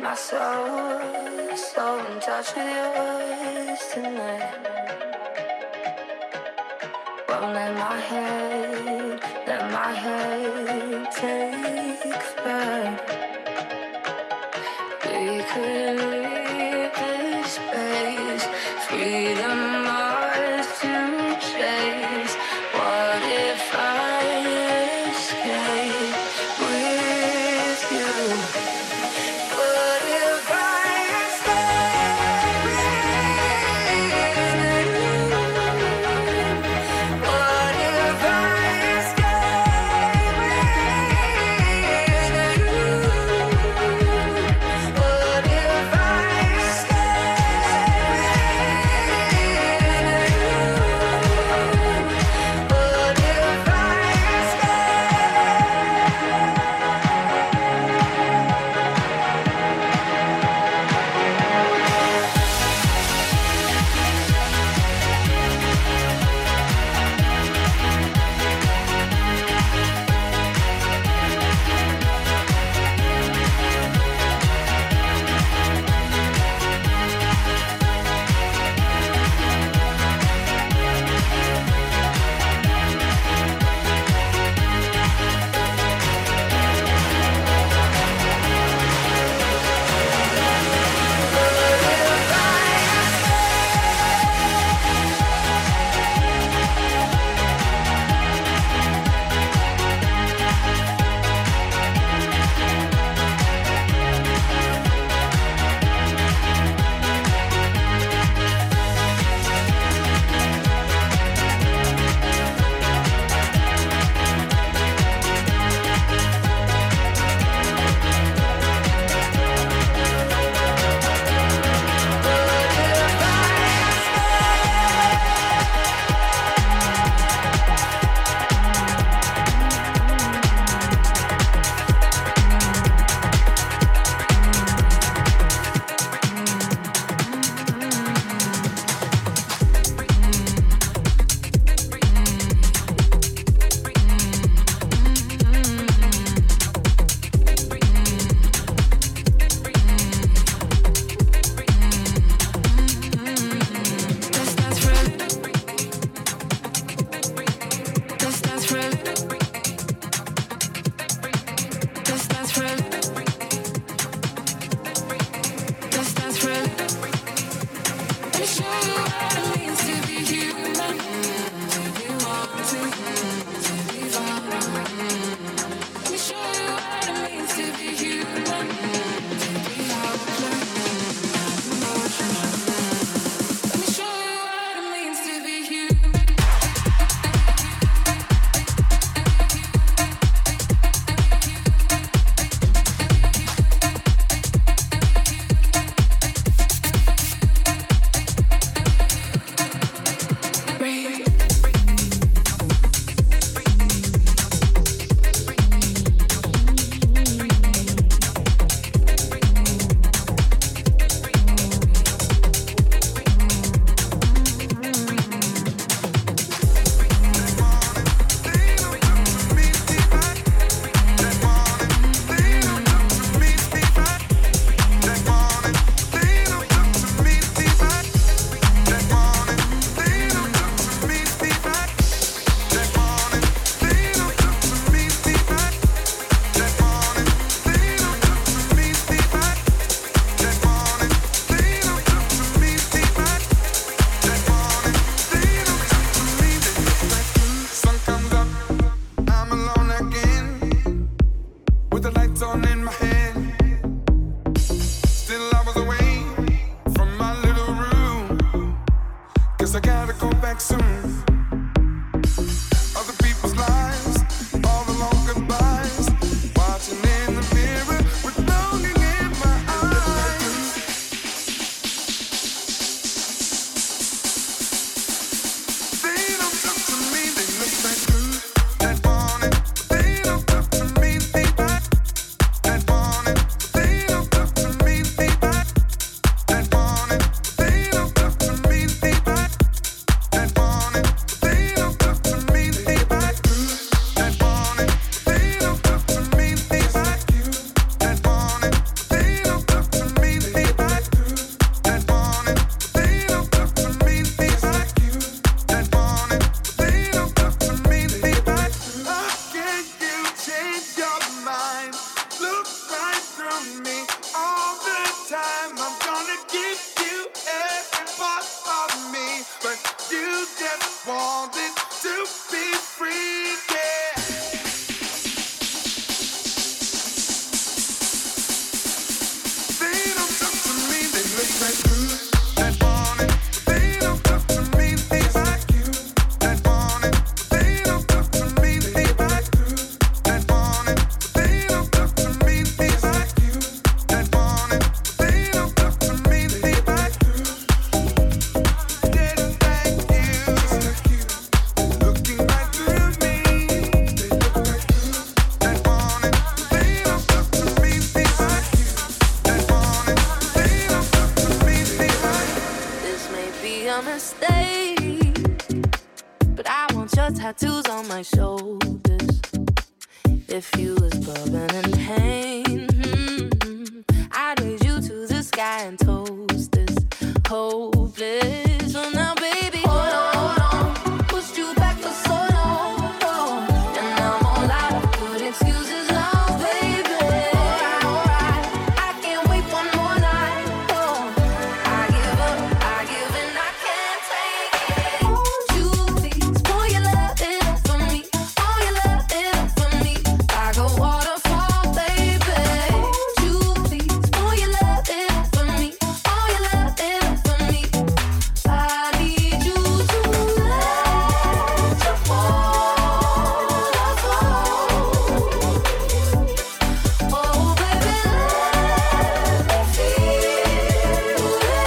My soul, so in touch with yours tonight. Won't let my head take flight. We could leave this space, freedom ours to chase. What if I escape with you? What if I escape with you? What if I escape with you? What if I that morning. through me all the time. I'm gonna give you every part of me, but you just wanted to be free, yeah. They don't talk to me, they look like good, that want it. They don't talk to me, they like you, that want it. They don't talk to me, they like good, that want it. They don't talk to me, they like you, that want it. They don't talk to me, they like good, just like you. Looking right through me, they look like good, that want it. They don't talk to me, they like you, that want it. They don't talk to me, they like you. This may be a mistake, but I want your tattoos on my shoulders. If you was bubbling in pain, I'd raise you to the sky and toast this hopeless. So now, baby, hold on, pushed you back for so long, and I'm all out of good excuses now, baby. Alright, I can't wait one more night. I give up, I give in, I can't take it. Won't you please pour your love in for me? Pour your love in for me, like a waterfall, baby. Won't you please pour your love in for me? Pour your love in for me. I need you to let your waterfall. Oh, baby, let me feel it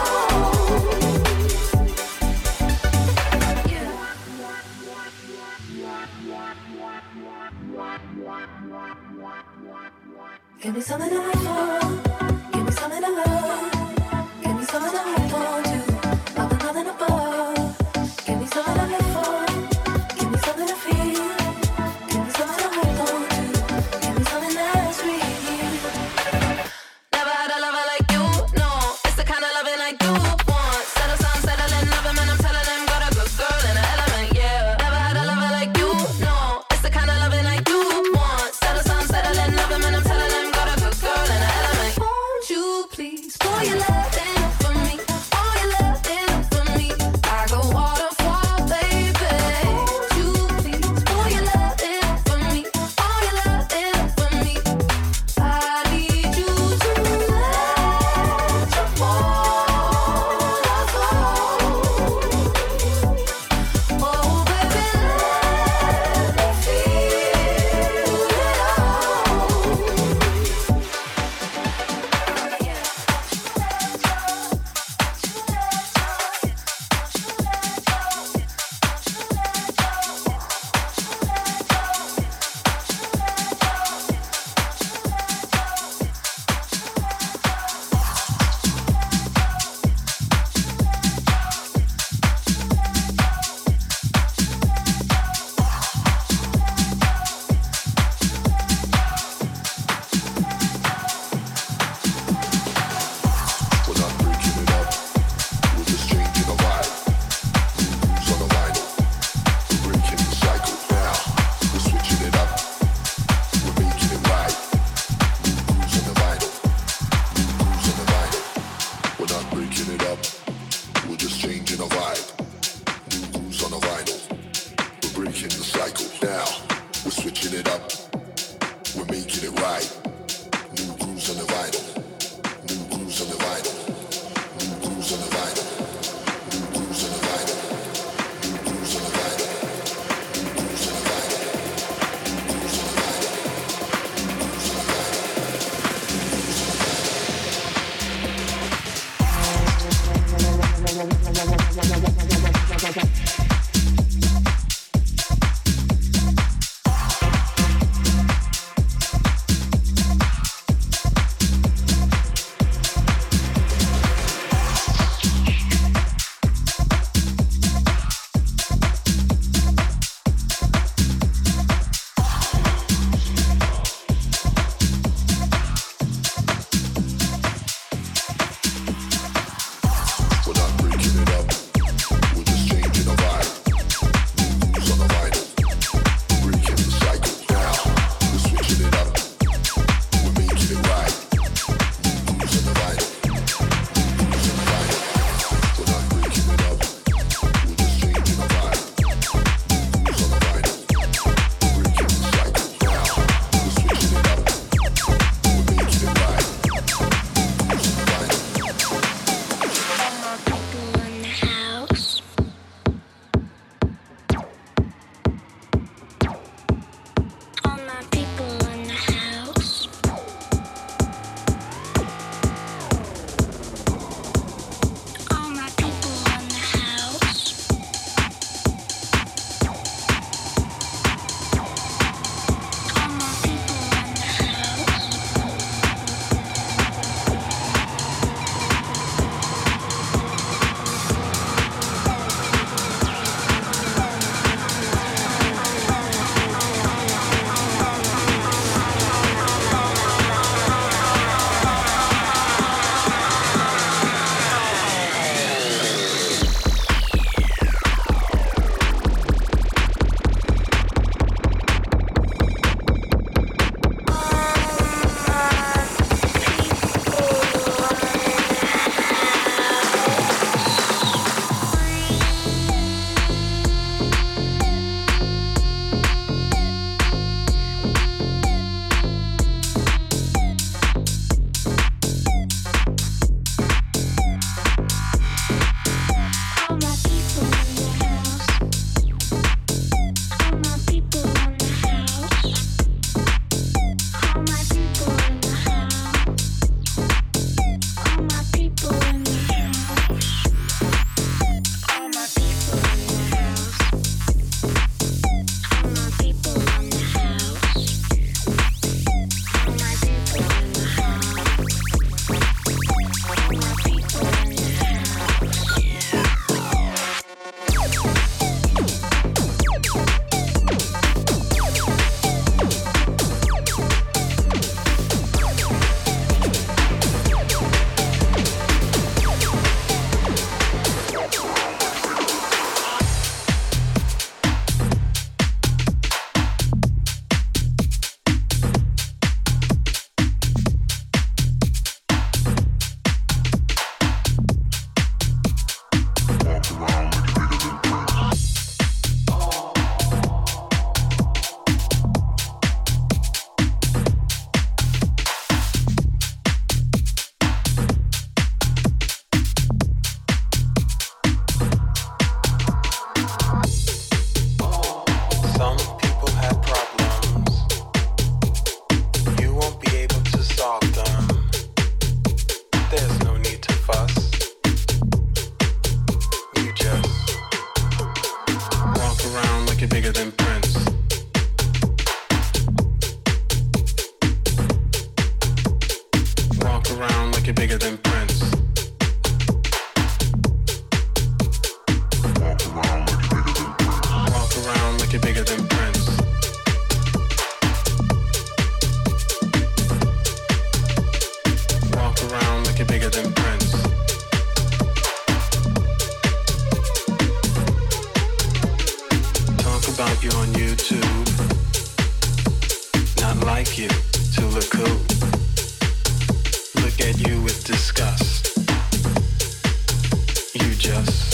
all. Give me something to wait for. Give me something to love. Give me something to hold on to. Nothing above. Give me something to live for. Give me something to feel. Give me something to hold on to. Give me something that's real. Never had a lover like you, no. It's the kind of loving I do want. Settle some, settling up, and I'm telling them got a good girl in the element, yeah. Never had a lover like you, no. It's the kind of loving I do want. Settle some, settling up, and I'm telling them got a good girl in the element. Won't you please pour your love in for me? Pour your make it bigger than Prince. Walk around, make it bigger than Prince. Walk around, make it bigger than Prince. Talk about you on YouTube. Not like you to look cool. Look at you with disgust. You just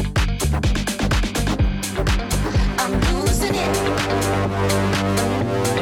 I'm losing it.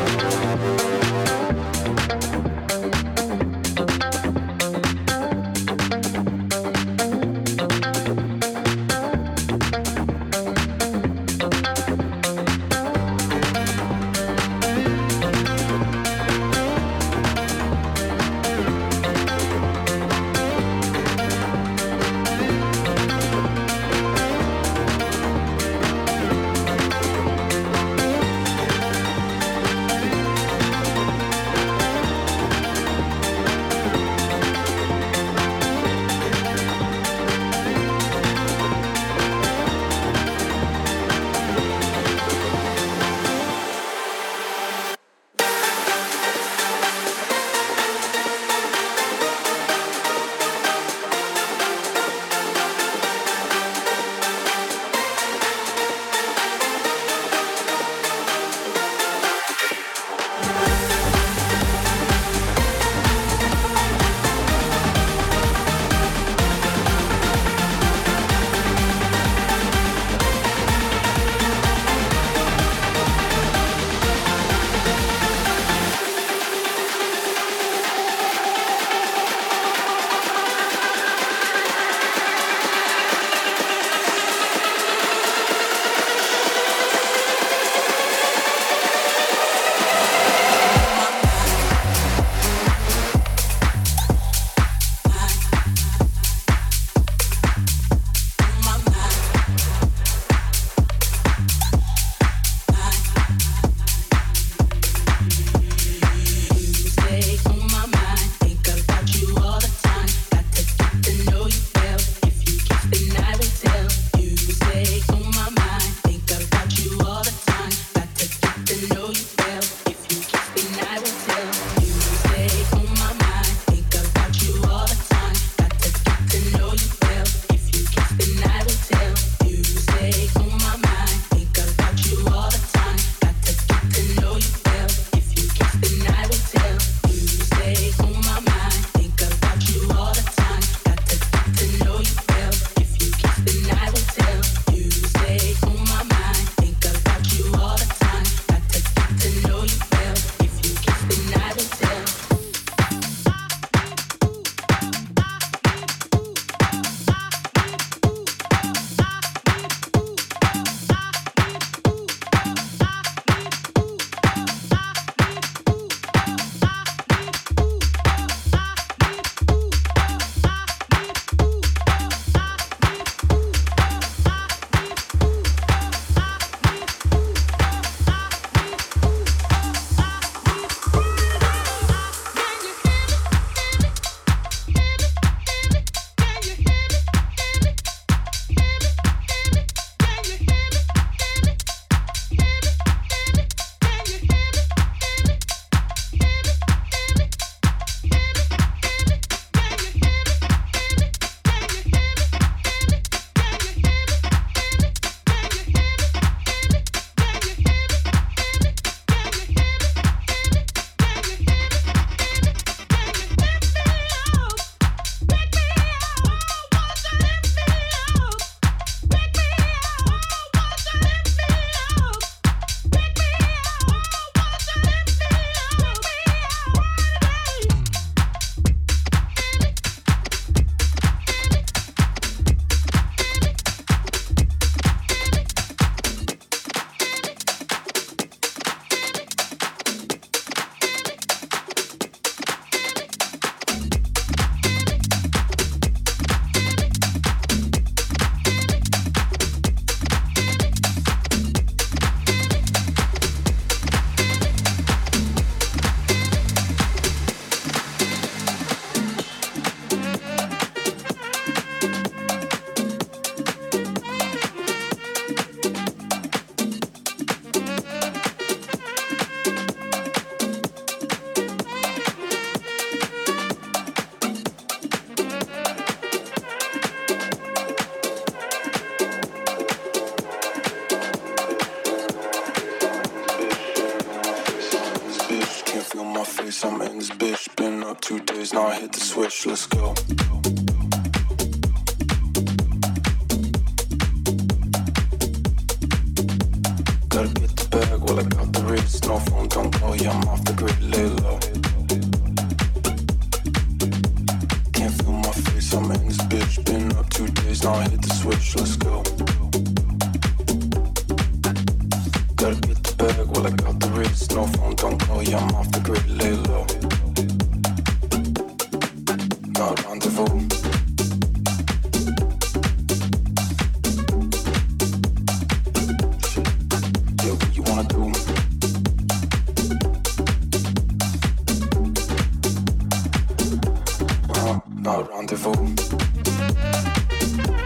face, I'm in this bitch. Been up 2 days, now I hit the switch, let's go. Gotta get the bag while I got the wrist. No phone, don't call, yeah, I'm off the grid, lay low. Can't feel my face, I'm in this bitch. Been up 2 days, now I hit the switch, let's go. Gotta get the bag while I got the wrist. No phone, don't call, yeah, I'm off the grid, lay low. No rendezvous. Yeah, what you wanna do? No rendezvous.